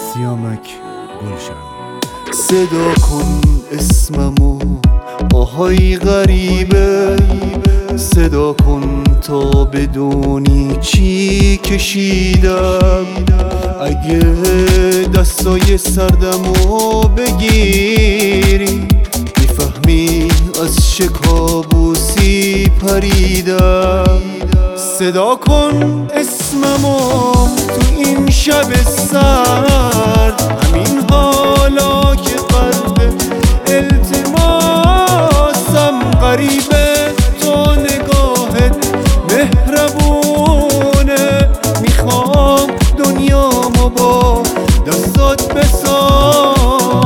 سیامک گلشن. صدا کن اسممو آهای غریبه، صدا کن تا بدونی چی کشیدم. اگه دستای سردمو بگیری میفهمی از چه کابوسی پریدم. صدا کن اسممو تو این شب سرد، همین حالا که قلب التماسم غریبه، تو نگاهت مهربونه. میخوام دنیامو با دستات بسازم.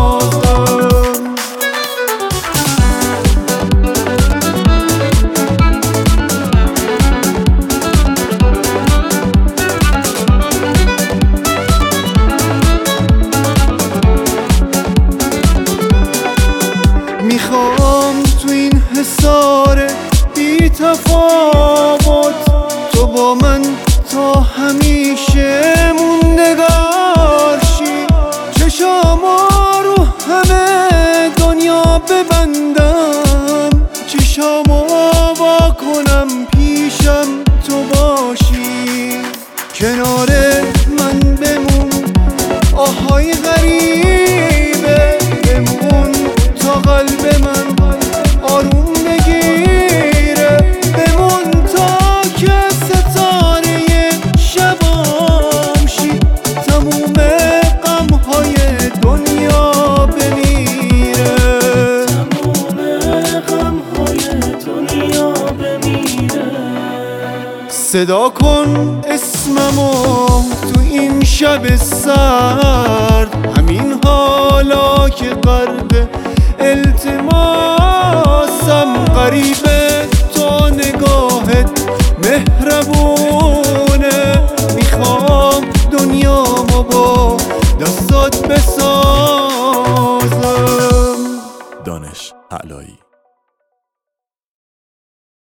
میخوام تو این حصار بی تفاوت تو با من تا همیشه موندگار شی. چشامو رو همه دنیا ببندم، چشامو وا کنم پیشم تو باشی. کنار من بمون آهای غریبه، بمون تا قلب من آروم بگیره، بمون تا که ستاره شبام شی، تموم غمهای دنیا بمیره، تموم غمهای دنیا بمیره. صدا کن اسممو تو این شب سرد، همین حالا که غرق التماسم غریبه، تو نگاهت مهربونه. میخوام دنیامو با دستات بسازم. دانش علایی.